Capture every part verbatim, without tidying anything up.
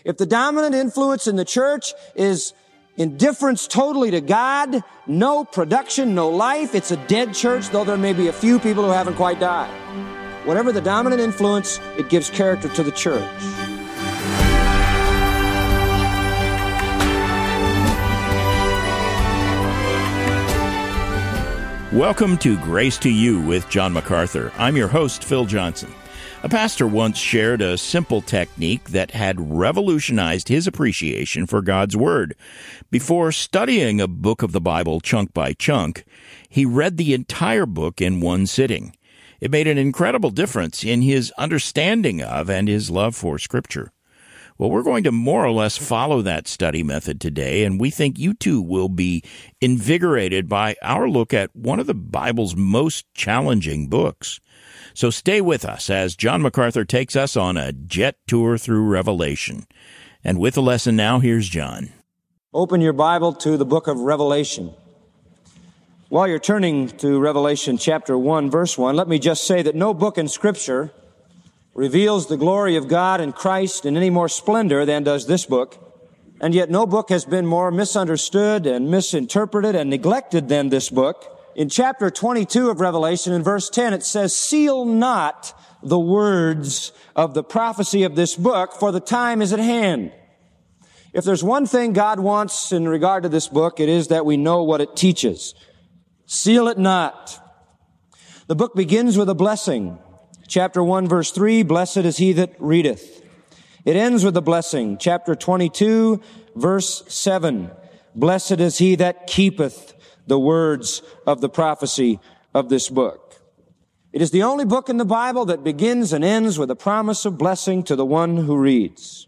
If the dominant influence in the church is indifference totally to God, no production, no life, it's a dead church, though there may be a few people who haven't quite died. Whatever the dominant influence, it gives character to the church. Welcome to Grace to You with John MacArthur. I'm your host, Phil Johnson. A pastor once shared a simple technique that had revolutionized his appreciation for God's Word. Before studying a book of the Bible chunk by chunk, he read the entire book in one sitting. It made an incredible difference in his understanding of and his love for Scripture. Well, we're going to more or less follow that study method today, and we think you too will be invigorated by our look at one of the Bible's most challenging books. So stay with us as John MacArthur takes us on a jet tour through Revelation. And with the lesson now, here's John. Open your Bible to the book of Revelation. While you're turning to Revelation chapter one, verse one, let me just say that no book in Scripture reveals the glory of God and Christ in any more splendor than does this book. And yet no book has been more misunderstood and misinterpreted and neglected than this book. In chapter twenty-two of Revelation, in verse ten, it says, "Seal not the words of the prophecy of this book, for the time is at hand." If there's one thing God wants in regard to this book, it is that we know what it teaches. Seal it not. The book begins with a blessing. Chapter one, verse three, "Blessed is he that readeth." It ends with a blessing. Chapter twenty-two, verse seven, "Blessed is he that keepeth the words of the prophecy of this book." It is the only book in the Bible that begins and ends with a promise of blessing to the one who reads.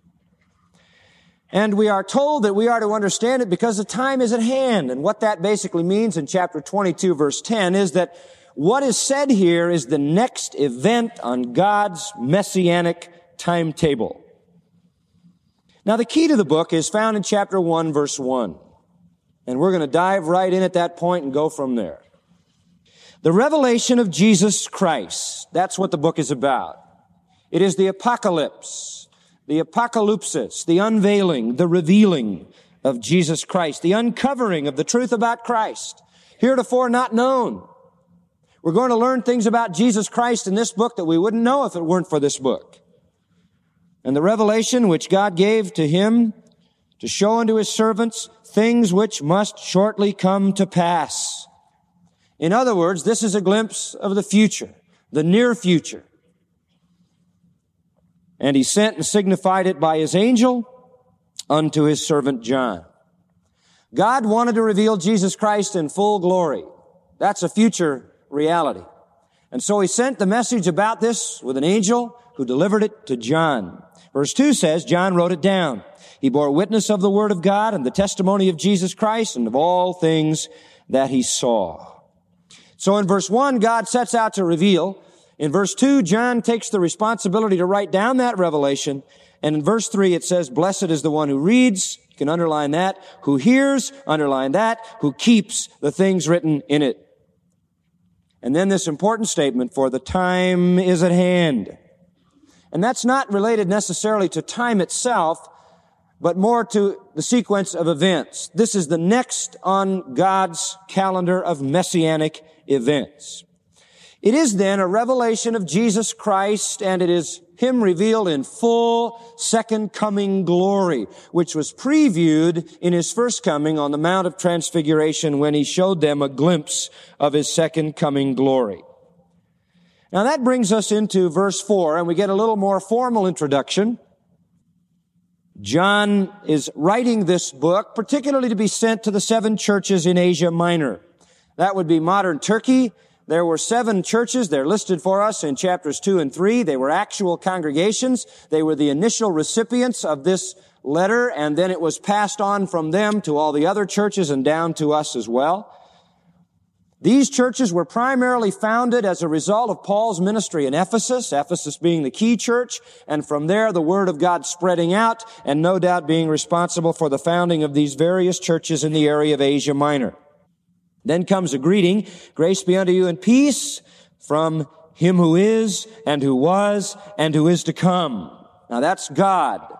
And we are told that we are to understand it because the time is at hand. And what that basically means in chapter twenty-two, verse ten, is that what is said here is the next event on God's messianic timetable. Now, the key to the book is found in chapter one, verse one. And we're going to dive right in at that point and go from there. The revelation of Jesus Christ. That's what the book is about. It is the apocalypse, the apocalypsis, the unveiling, the revealing of Jesus Christ, the uncovering of the truth about Christ, heretofore not known. We're going to learn things about Jesus Christ in this book that we wouldn't know if it weren't for this book. And the revelation which God gave to him to show unto his servants things which must shortly come to pass. In other words, this is a glimpse of the future, the near future. And he sent and signified it by his angel unto his servant John. God wanted to reveal Jesus Christ in full glory. That's a future reality. And so he sent the message about this with an angel who delivered it to John. Verse two says, John wrote it down. He bore witness of the word of God and the testimony of Jesus Christ and of all things that he saw. So in verse one, God sets out to reveal. In verse two, John takes the responsibility to write down that revelation. And in verse three, it says, "Blessed is the one who reads," you can underline that, "who hears," underline that, "who keeps the things written in it." And then this important statement, "For the time is at hand." And that's not related necessarily to time itself, but more to the sequence of events. This is the next on God's calendar of messianic events. It is then a revelation of Jesus Christ, and it is him revealed in full second coming glory, which was previewed in his first coming on the Mount of Transfiguration when he showed them a glimpse of his second coming glory. Now that brings us into verse four, and we get a little more formal introduction. John is writing this book particularly to be sent to the seven churches in Asia Minor. That would be modern Turkey. There were seven churches. They're listed for us in chapters two and three. They were actual congregations. They were the initial recipients of this letter, and then it was passed on from them to all the other churches and down to us as well. These churches were primarily founded as a result of Paul's ministry in Ephesus, Ephesus being the key church, and from there the Word of God spreading out, and no doubt being responsible for the founding of these various churches in the area of Asia Minor. Then comes a greeting, "Grace be unto you and peace from him who is, and who was, and who is to come." Now that's God.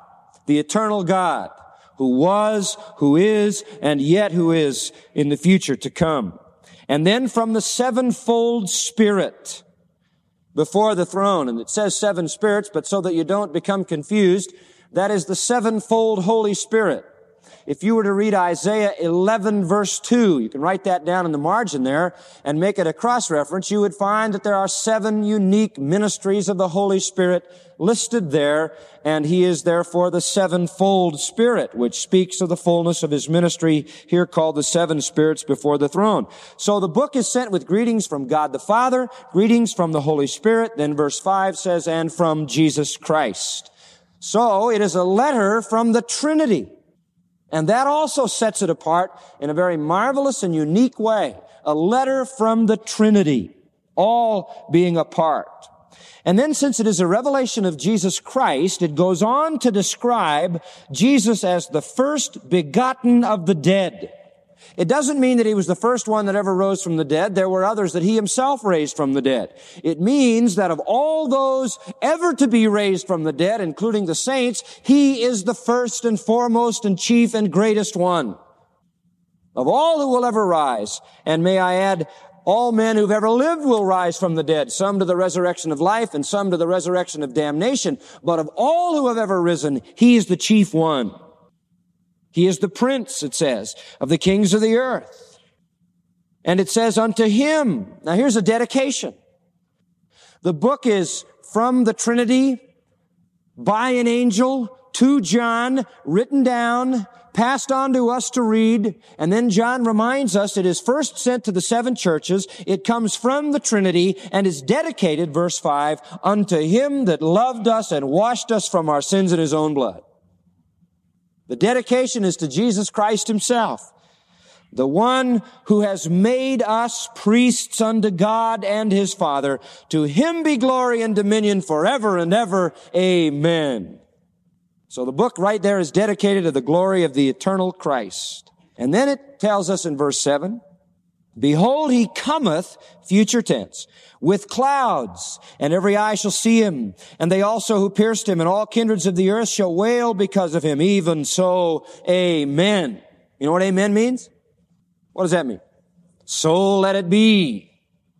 the eternal God, who was, who is, and yet who is in the future to come. And then from the sevenfold Spirit before the throne. And it says seven spirits, but so that you don't become confused, that is the sevenfold Holy Spirit. If you were to read Isaiah eleven verse two, you can write that down in the margin there and make it a cross-reference, you would find that there are seven unique ministries of the Holy Spirit listed there, and He is therefore the sevenfold Spirit, which speaks of the fullness of His ministry, here called the seven spirits before the throne. So the book is sent with greetings from God the Father, greetings from the Holy Spirit, then verse five says, and from Jesus Christ. So it is a letter from the Trinity. And that also sets it apart in a very marvelous and unique way. A letter from the Trinity, all being apart. And then since it is a revelation of Jesus Christ, it goes on to describe Jesus as the first begotten of the dead. It doesn't mean that He was the first one that ever rose from the dead. There were others that He Himself raised from the dead. It means that of all those ever to be raised from the dead, including the saints, He is the first and foremost and chief and greatest one of all who will ever rise. And may I add, all men who've ever lived will rise from the dead, some to the resurrection of life and some to the resurrection of damnation. But of all who have ever risen, He is the chief one. He is the prince, it says, of the kings of the earth. And it says, unto Him. Now here's a dedication. The book is from the Trinity, by an angel, to John, written down, passed on to us to read. And then John reminds us it is first sent to the seven churches. It comes from the Trinity and is dedicated, verse five, unto Him that loved us and washed us from our sins in His own blood. The dedication is to Jesus Christ Himself, the one who has made us priests unto God and His Father. To Him be glory and dominion forever and ever. Amen. So the book right there is dedicated to the glory of the eternal Christ. And then it tells us in verse seven, behold, He cometh, future tense, with clouds, and every eye shall see Him, and they also who pierced Him, and all kindreds of the earth shall wail because of Him. Even so, amen. You know what amen means? What does that mean? So let it be.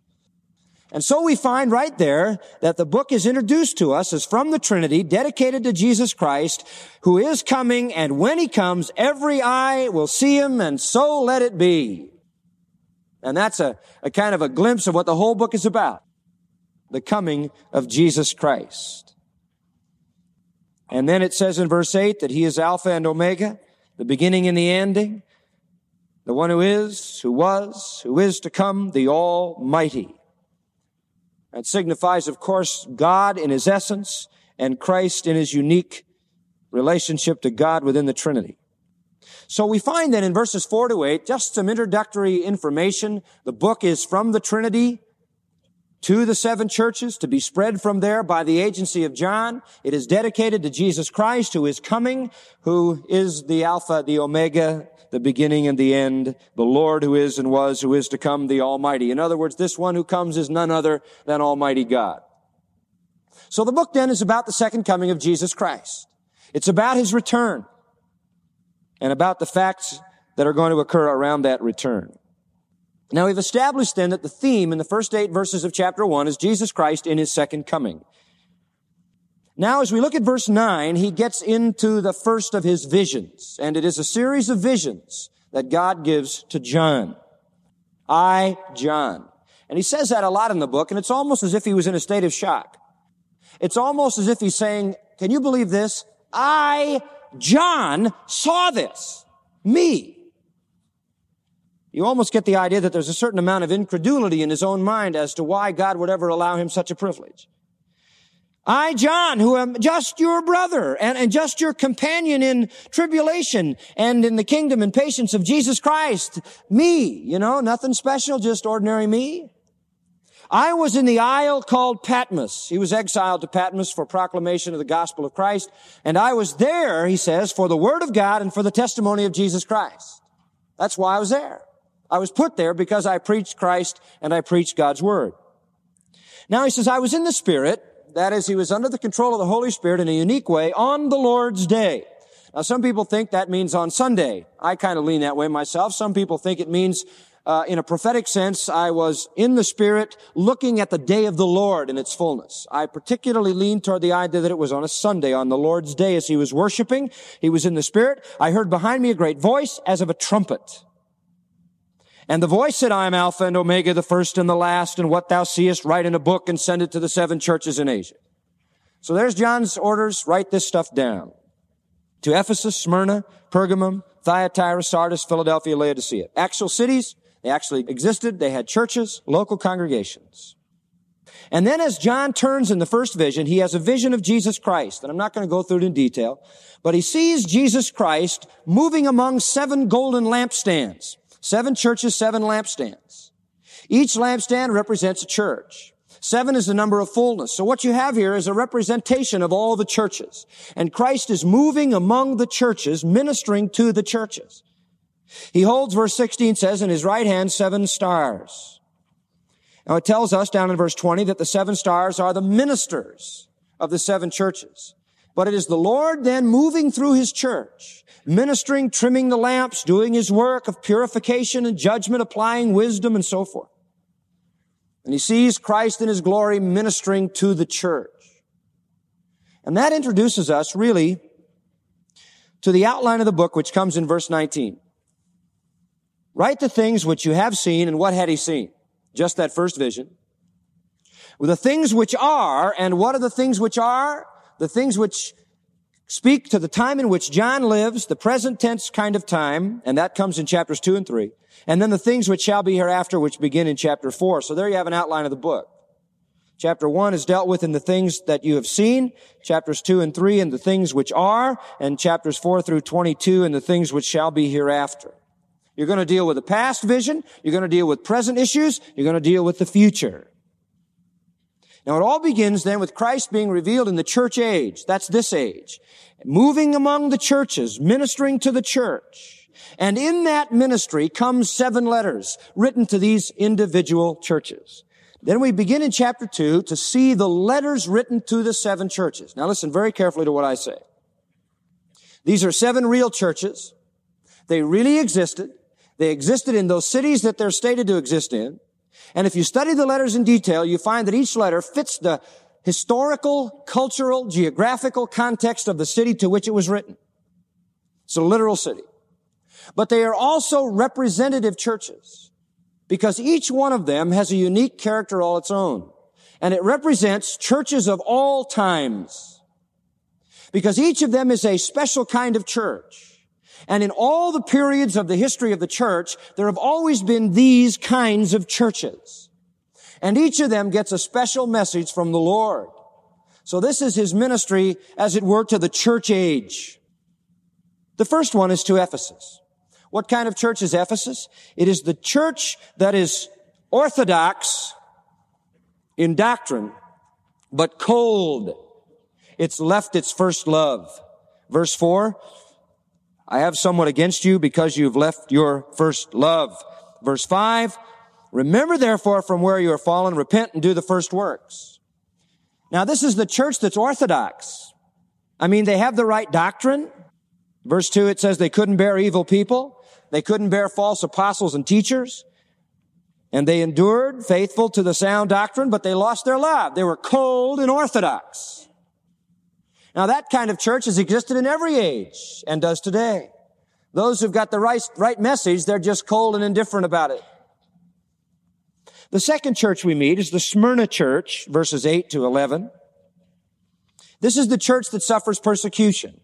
And so we find right there that the book is introduced to us as from the Trinity, dedicated to Jesus Christ, who is coming, and when He comes, every eye will see Him, and so let it be. And that's a, a kind of a glimpse of what the whole book is about. The coming of Jesus Christ. And then it says in verse eight that He is Alpha and Omega, the beginning and the ending, the one who is, who was, who is to come, the Almighty. That signifies, of course, God in His essence and Christ in His unique relationship to God within the Trinity. So we find that in verses four to eight, just some introductory information. The book is from the Trinity to the seven churches to be spread from there by the agency of John. It is dedicated to Jesus Christ, who is coming, who is the Alpha, the Omega, the beginning and the end, the Lord who is and was, who is to come, the Almighty. In other words, this one who comes is none other than Almighty God. So the book then is about the second coming of Jesus Christ. It's about His return and about the facts that are going to occur around that return. Now, we've established then that the theme in the first eight verses of chapter one is Jesus Christ in His second coming. Now, as we look at verse nine, He gets into the first of His visions, and it is a series of visions that God gives to John. I, John. And He says that a lot in the book, and it's almost as if He was in a state of shock. It's almost as if He's saying, can you believe this? I, John, saw this. Me. You almost get the idea that there's a certain amount of incredulity in his own mind as to why God would ever allow him such a privilege. I, John, who am just your brother and, and just your companion in tribulation and in the kingdom and patience of Jesus Christ. Me, you know, nothing special, just ordinary me. I was in the isle called Patmos. He was exiled to Patmos for proclamation of the gospel of Christ. And I was there, he says, for the word of God and for the testimony of Jesus Christ. That's why I was there. I was put there because I preached Christ and I preached God's word. Now he says, I was in the Spirit. That is, he was under the control of the Holy Spirit in a unique way on the Lord's day. Now, some people think that means on Sunday. I kind of lean that way myself. Some people think it means, uh, in a prophetic sense, I was in the Spirit looking at the day of the Lord in its fullness. I particularly lean toward the idea that it was on a Sunday, on the Lord's day as he was worshiping. He was in the Spirit. I heard behind me a great voice as of a trumpet. And the voice said, I am Alpha and Omega, the first and the last, and what thou seest, write in a book and send it to the seven churches in Asia. So there's John's orders. Write this stuff down. To Ephesus, Smyrna, Pergamum, Thyatira, Sardis, Philadelphia, Laodicea. Actual cities, they actually existed. They had churches, local congregations. And then as John turns in the first vision, he has a vision of Jesus Christ. And I'm not going to go through it in detail, but he sees Jesus Christ moving among seven golden lampstands. Seven churches, seven lampstands. Each lampstand represents a church. Seven is the number of fullness. So what you have here is a representation of all the churches. And Christ is moving among the churches, ministering to the churches. He holds, verse sixteen says, in his right hand seven stars. Now it tells us down in verse twenty that the seven stars are the ministers of the seven churches. But it is the Lord then moving through his church, ministering, trimming the lamps, doing his work of purification and judgment, applying wisdom and so forth. And he sees Christ in his glory ministering to the church. And that introduces us really to the outline of the book, which comes in verse nineteen. Write the things which you have seen, and what had he seen? Just that first vision. With the things which are, and what are the things which are? The things which speak to the time in which John lives, the present tense kind of time, and that comes in chapters two and three. And then the things which shall be hereafter, which begin in chapter four. So there you have an outline of the book. Chapter one is dealt with in the things that you have seen. Chapters two and three in the things which are. And chapters four through twenty-two in the things which shall be hereafter. You're going to deal with the past vision. You're going to deal with present issues. You're going to deal with the future. Now it all begins then with Christ being revealed in the church age. That's this age. Moving among the churches, ministering to the church. And in that ministry comes seven letters written to these individual churches. Then we begin in chapter two to see the letters written to the seven churches. Now listen very carefully to what I say. These are seven real churches. They really existed. They existed in those cities that they're stated to exist in. And if you study the letters in detail, you find that each letter fits the historical, cultural, geographical context of the city to which it was written. It's a literal city. But they are also representative churches because each one of them has a unique character all its own. And it represents churches of all times because each of them is a special kind of church. And in all the periods of the history of the church, there have always been these kinds of churches. And each of them gets a special message from the Lord. So this is his ministry, as it were, to the church age. The first one is to Ephesus. What kind of church is Ephesus? It is the church that is orthodox in doctrine, but cold. It's left its first love. Verse four, I have somewhat against you because you've left your first love. Verse five, remember therefore from where you are fallen, repent and do the first works. Now this is the church that's orthodox. I mean, they have the right doctrine. Verse two, it says they couldn't bear evil people. They couldn't bear false apostles and teachers. And they endured, faithful to the sound doctrine, but they lost their love. They were cold and orthodox. Now that kind of church has existed in every age and does today. Those who've got the right, right message, they're just cold and indifferent about it. The second church we meet is the Smyrna church, verses eight to eleven. This is the church that suffers persecution.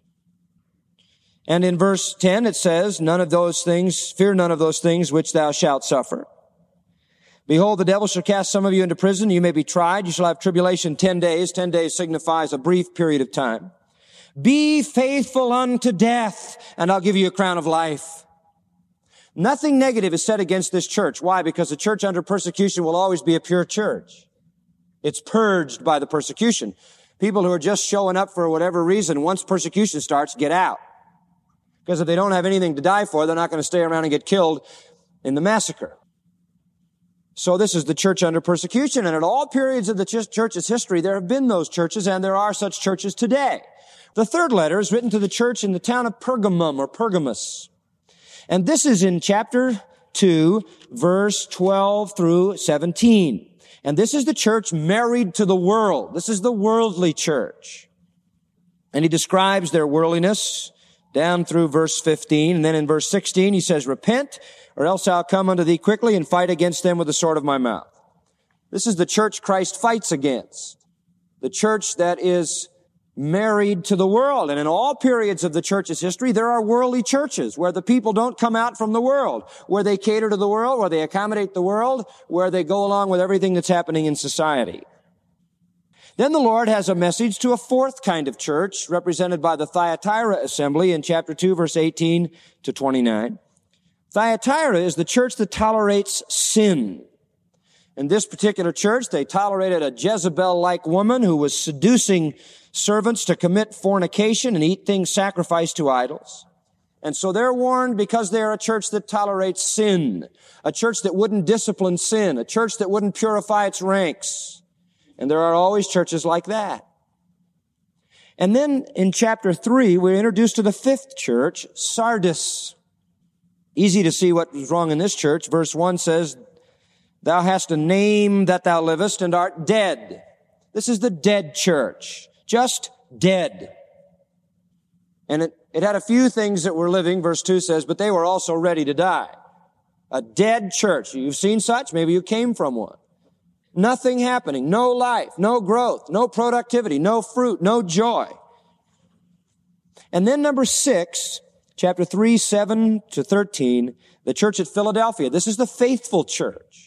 And in verse ten it says, none of those things, fear none of those things which thou shalt suffer. Behold, the devil shall cast some of you into prison. You may be tried. You shall have tribulation ten days. Ten days signifies a brief period of time. Be faithful unto death, and I'll give you a crown of life. Nothing negative is said against this church. Why? Because a church under persecution will always be a pure church. It's purged by the persecution. People who are just showing up for whatever reason, once persecution starts, get out. Because if they don't have anything to die for, they're not going to stay around and get killed in the massacre. So this is the church under persecution. And at all periods of the church's history, there have been those churches, and there are such churches today, The third letter is written to the church in the town of Pergamum or Pergamus. And this is in chapter two, verse twelve through seventeen. And this is the church married to the world. This is the worldly church. And he describes their worldliness down through verse fifteen. And then in verse sixteen, he says, repent, or else I'll come unto thee quickly and fight against them with the sword of my mouth. This is the church Christ fights against. The church that is married to the world. And in all periods of the church's history, there are worldly churches where the people don't come out from the world, where they cater to the world, where they accommodate the world, where they go along with everything that's happening in society. Then the Lord has a message to a fourth kind of church, represented by the Thyatira assembly in chapter two, verse eighteen to twenty-nine. Thyatira is the church that tolerates sin. In this particular church, they tolerated a Jezebel-like woman who was seducing servants to commit fornication and eat things sacrificed to idols. And so they're warned because they're a church that tolerates sin, a church that wouldn't discipline sin, a church that wouldn't purify its ranks. And there are always churches like that. And then in chapter three, we're introduced to the fifth church, Sardis. Easy to see what was wrong in this church. Verse one says, thou hast a name that thou livest and art dead. This is the dead church. Just dead. And it, it had a few things that were living, verse two says, but they were also ready to die. A dead church. You've seen such? Maybe you came from one. Nothing happening, no life, no growth, no productivity, no fruit, no joy. And then number six, chapter three, seven to thirteen, the church at Philadelphia. This is the faithful church.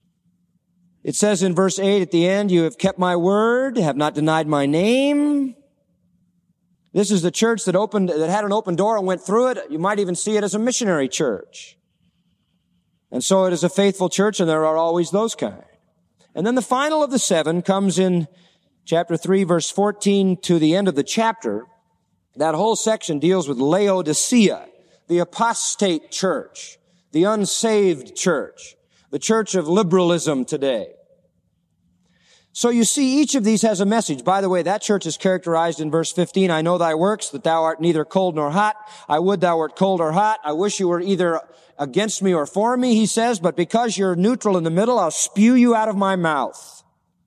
It says in verse eight at the end, you have kept my word, have not denied my name. This is the church that opened, that had an open door and went through it. You might even see it as a missionary church. And so it is a faithful church, and there are always those kind. And then the final of the seven comes in chapter three, verse fourteen to the end of the chapter. That whole section deals with Laodicea, the apostate church, the unsaved church, the church of liberalism today. So you see, each of these has a message. By the way, that church is characterized in verse fifteen. I know thy works, that thou art neither cold nor hot. I would thou wert cold or hot. I wish you were either against me or for me, he says, but because you're neutral in the middle, I'll spew you out of my mouth.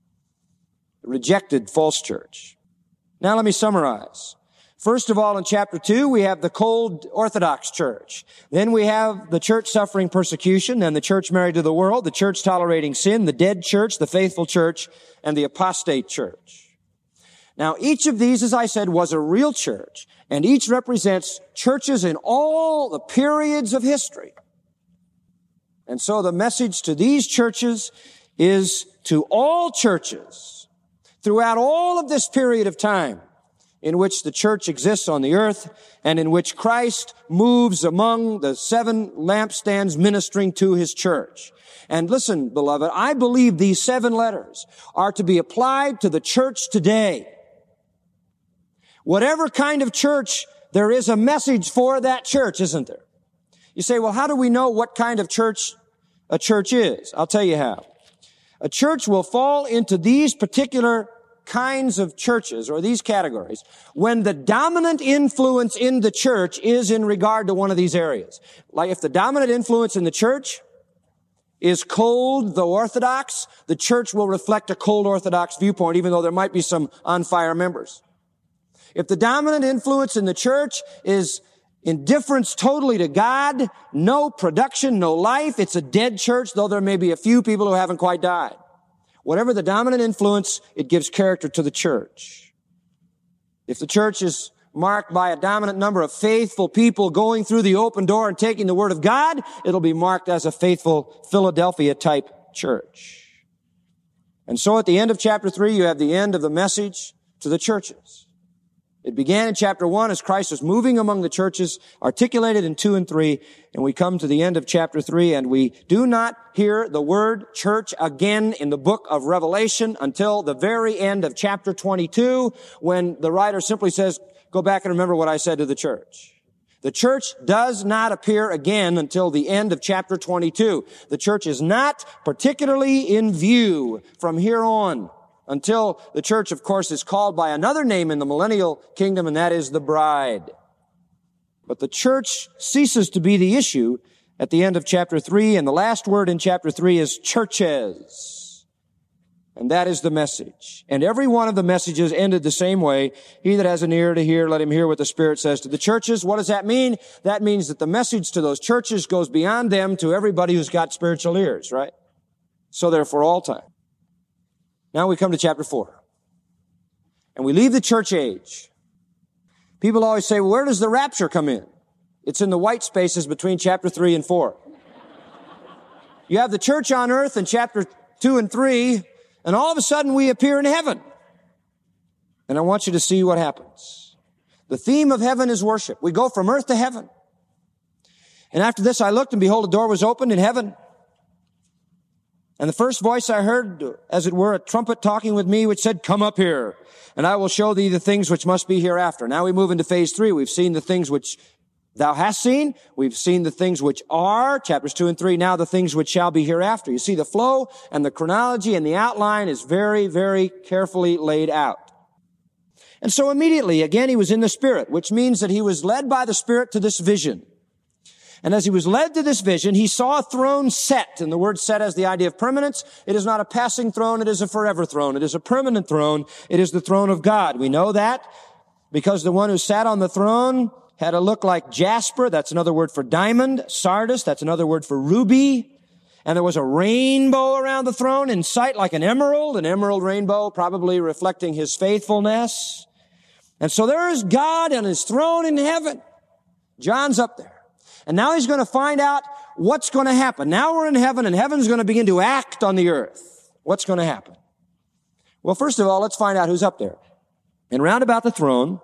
Rejected false church. Now let me summarize. First of all, in chapter two, we have the cold Orthodox church. Then we have the church suffering persecution, then the church married to the world, the church tolerating sin, the dead church, the faithful church, and the apostate church. Now, each of these, as I said, was a real church, and each represents churches in all the periods of history. And so the message to these churches is to all churches throughout all of this period of time in which the church exists on the earth and in which Christ moves among the seven lampstands ministering to his church. And listen, beloved, I believe these seven letters are to be applied to the church today. Whatever kind of church, there is a message for that church, isn't there? You say, well, how do we know what kind of church a church is? I'll tell you how. A church will fall into these particular kinds of churches or these categories when the dominant influence in the church is in regard to one of these areas. Like if the dominant influence in the church is cold, the Orthodox, the church will reflect a cold Orthodox viewpoint, even though there might be some on fire members. If the dominant influence in the church is indifference totally to God, no production, no life, it's a dead church, though there may be a few people who haven't quite died. Whatever the dominant influence, it gives character to the church. If the church is marked by a dominant number of faithful people going through the open door and taking the word of God, it'll be marked as a faithful Philadelphia type church. And so at the end of chapter three, you have the end of the message to the churches. It began in chapter one as Christ was moving among the churches, articulated in two and three, and we come to the end of chapter three, and we do not hear the word church again in the book of Revelation until the very end of chapter twenty-two, when the writer simply says, go back and remember what I said to the church. The church does not appear again until the end of chapter twenty-two. The church is not particularly in view from here on. until the church, of course, is called by another name in the millennial kingdom, and that is the bride. But the church ceases to be the issue at the end of chapter three, and the last word in chapter three is churches. And that is the message. And every one of the messages ended the same way. He that has an ear to hear, let him hear what the Spirit says to the churches. What does that mean? That means that the message to those churches goes beyond them to everybody who's got spiritual ears, right? So they're for all time. Now we come to chapter four. And we leave the church age. People always say, well, where does the rapture come in? It's in the white spaces between chapter three and four. You have the church on earth in chapter two and three, and all of a sudden we appear in heaven. And I want you to see what happens. The theme of heaven is worship. We go from earth to heaven. And after this I looked, and behold, a door was opened in heaven. And the first voice I heard, as it were, a trumpet talking with me, which said, come up here, and I will show thee the things which must be hereafter. Now we move into phase three. We've seen the things which thou hast seen. We've seen the things which are, chapters two and three, now the things which shall be hereafter. You see, the flow and the chronology and the outline is very, very carefully laid out. And so immediately, again, he was in the Spirit, which means that he was led by the Spirit to this vision. And as he was led to this vision, he saw a throne set. And the word set has the idea of permanence. It is not a passing throne. It is a forever throne. It is a permanent throne. It is the throne of God. We know that because the one who sat on the throne had a look like jasper. That's another word for diamond. Sardis. That's another word for ruby. And there was a rainbow around the throne in sight like an emerald, an emerald rainbow, probably reflecting his faithfulness. And so there is God on his throne in heaven. John's up there. And now he's going to find out what's going to happen. Now we're in heaven, and heaven's going to begin to act on the earth. What's going to happen? Well, first of all, let's find out who's up there. And round about the throne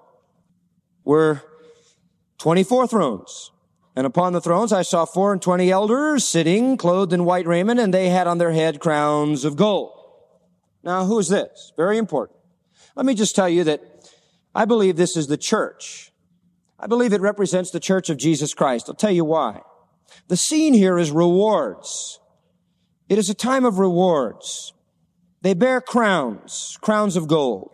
were twenty-four thrones. And upon the thrones I saw four and twenty elders sitting, clothed in white raiment, and they had on their head crowns of gold. Now, who is this? Very important. Let me just tell you that I believe this is the church. I believe it represents the church of Jesus Christ. I'll tell you why. The scene here is rewards. It is a time of rewards. They bear crowns, crowns of gold.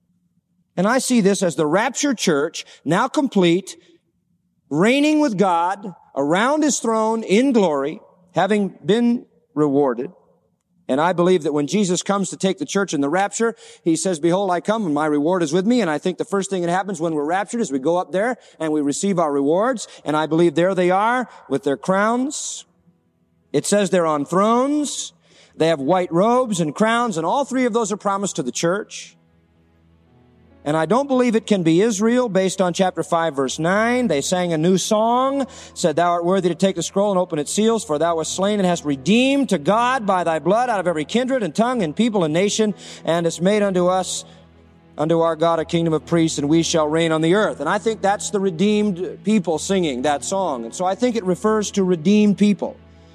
And I see this as the raptured church, now complete, reigning with God around his throne in glory, having been rewarded. And I believe that when Jesus comes to take the church in the rapture, he says, behold, I come and my reward is with me. And I think the first thing that happens when we're raptured is we go up there and we receive our rewards. And I believe there they are with their crowns. It says they're on thrones. They have white robes and crowns, and all three of those are promised to the church. And I don't believe it can be Israel based on chapter five, verse nine. They sang a new song, said, thou art worthy to take the scroll and open its seals, for thou wast slain and hast redeemed to God by thy blood out of every kindred and tongue and people and nation, and hast made unto us, unto our God, a kingdom of priests, and we shall reign on the earth. And I think that's the redeemed people singing that song. And so I think it refers to redeemed people.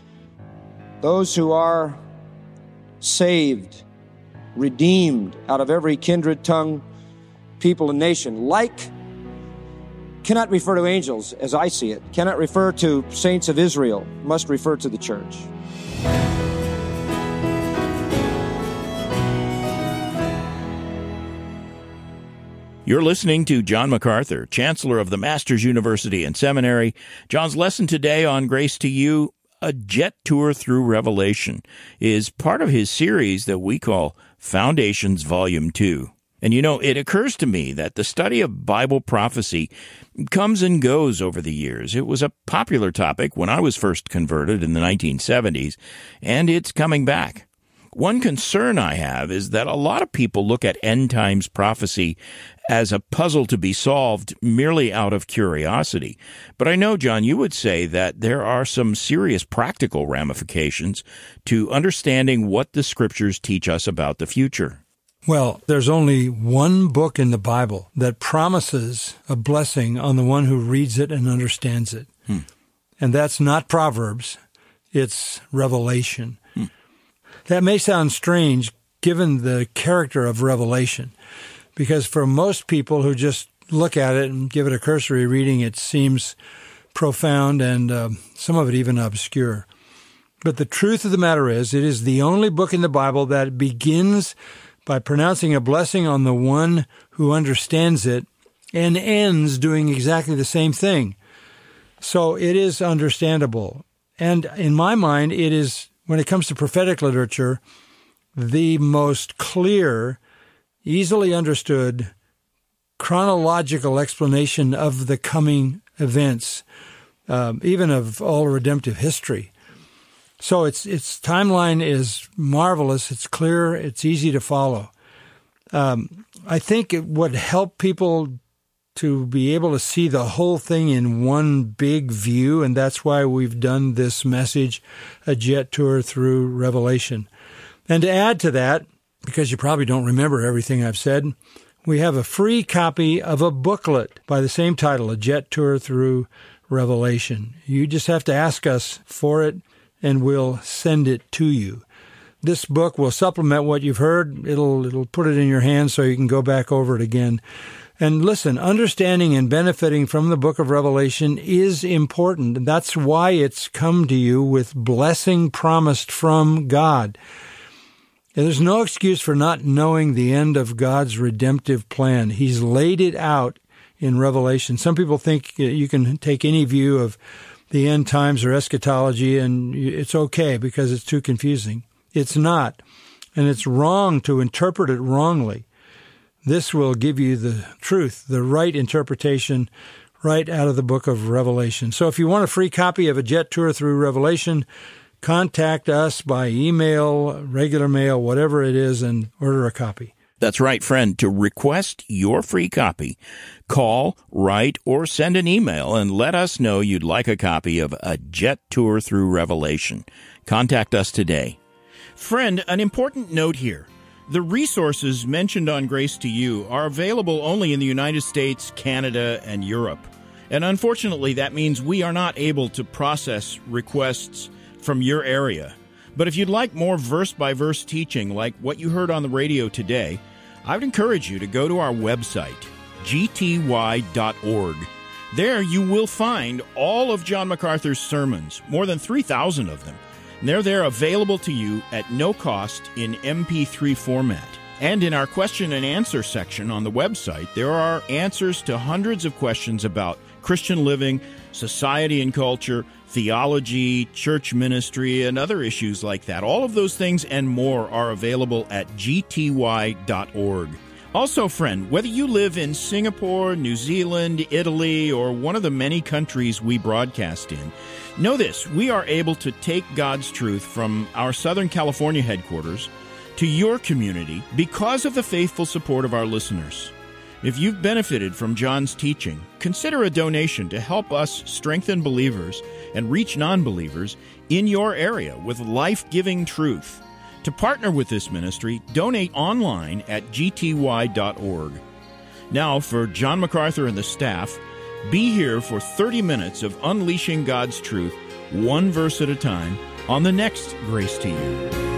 Those who are saved, redeemed out of every kindred, tongue, people and nation. Like cannot refer to angels as I see it, cannot refer to saints of Israel, must refer to the church. You're listening to John MacArthur, Chancellor of the Masters University and Seminary. John's lesson today on Grace to You, a jet tour through Revelation, is part of his series that we call Foundations Volume two. And you know, it occurs to me that the study of Bible prophecy comes and goes over the years. It was a popular topic when I was first converted in the nineteen seventies, and it's coming back. One concern I have is that a lot of people look at end times prophecy as a puzzle to be solved merely out of curiosity. But I know, John, you would say that there are some serious practical ramifications to understanding what the Scriptures teach us about the future. Well, there's only one book in the Bible that promises a blessing on the one who reads it and understands it. Hmm. And that's not Proverbs, it's Revelation. Hmm. That may sound strange given the character of Revelation, because for most people who just look at it and give it a cursory reading, it seems profound and uh, some of it even obscure. But the truth of the matter is, it is the only book in the Bible that begins by pronouncing a blessing on the one who understands it and ends doing exactly the same thing. So it is understandable. And in my mind, it is, when it comes to prophetic literature, the most clear, easily understood, chronological explanation of the coming events, um, even of all redemptive history. So its its timeline is marvelous. It's clear. It's easy to follow. Um, I think it would help people to be able to see the whole thing in one big view, and that's why we've done this message, A Jet Tour Through Revelation. And to add to that, because you probably don't remember everything I've said, we have a free copy of a booklet by the same title, A Jet Tour Through Revelation. You just have to ask us for it, and we'll send it to you. This book will supplement what you've heard. It'll it'll put it in your hands so you can go back over it again. And listen, understanding and benefiting from the book of Revelation is important. That's why it's come to you with blessing promised from God. And there's no excuse for not knowing the end of God's redemptive plan. He's laid it out in Revelation. Some people think you can take any view of the end times or eschatology and it's okay because it's too confusing. It's not. And it's wrong to interpret it wrongly. This will give you the truth, the right interpretation right out of the book of Revelation. So if you want a free copy of A Jet Tour Through Revelation, contact us by email, regular mail, whatever it is, and order a copy. That's right, friend. To request your free copy, call, write, or send an email and let us know you'd like a copy of A Jet Tour Through Revelation. Contact us today. Friend, an important note here. The resources mentioned on Grace to You are available only in the United States, Canada, and Europe. And unfortunately, that means we are not able to process requests from your area. But if you'd like more verse-by-verse teaching like what you heard on the radio today, I would encourage you to go to our website, g t y dot org. There you will find all of John MacArthur's sermons, more than three thousand of them. And they're there available to you at no cost in M P three format. And in our question and answer section on the website, there are answers to hundreds of questions about Christian living, society and culture, theology, church ministry, and other issues like that. All of those things and more are available at g t y dot org. Also, friend, whether you live in Singapore, New Zealand, Italy, or one of the many countries we broadcast in, know this: we are able to take God's truth from our Southern California headquarters to your community because of the faithful support of our listeners. If you've benefited from John's teaching, consider a donation to help us strengthen believers and reach non-believers in your area with life-giving truth. To partner with this ministry, donate online at g t y dot org. Now, for John MacArthur and the staff, be here for thirty minutes of unleashing God's truth, one verse at a time, on the next Grace to You.